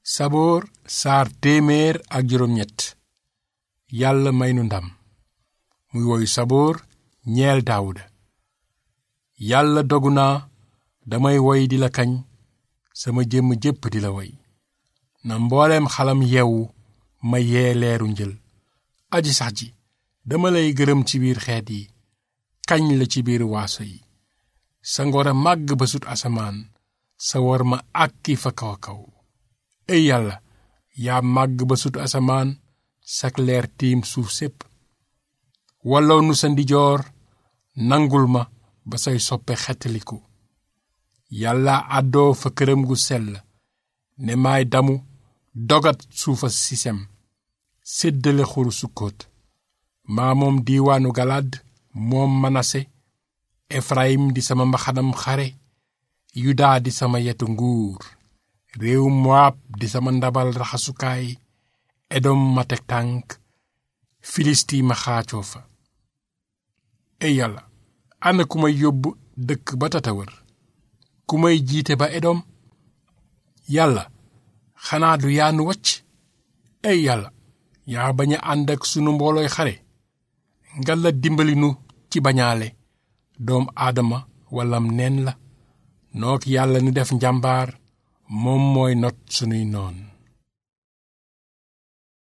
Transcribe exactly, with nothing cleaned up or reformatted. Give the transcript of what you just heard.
saboor saar téeméer ak juróom ñett yàlla may nu ndam muy woyu saboor ñeel daawuda yàlla dogu naa damay woy di la kañ sama jëmm jépp di la woy na mbooleem xalam yeewu ma yee leeru njël aji sax ji dama lay gërëm ci biir xeet yi kañ la ci biir waaso yi sa ngor a màgg ba sut asamaan sa war ma àkki fa kaw a kaw ey yàlla yaa màgg ba sut asamaan sak leer tiim suuf sépp walloo nu sa ndijoor nangul ma ba say soppe xettaliku yàlla àddoo fa këram gu sell ne maay damu dogat suufa sisem séddale xuru sukkoot maa moom diiwaanu galaad moom manase efrayim di sama mbaxanam xare yudaa di sama yetu nguur réew moab di sama ndabal raxasukaay edom ma teg tànk filisti ma xaacoo fa ey yàlla ana ku may yóbbu dëkk ba tatawër ku may jiite ba edom yàlla xanaa du yaanu wacc ey yàlla yaa bañ a ànd ak sunu mboolooy xare nga la dimbali nu ci bañaale doom aadama wallam neen la nook yàlla ni def njàmbaar moom mooy not sunuy noon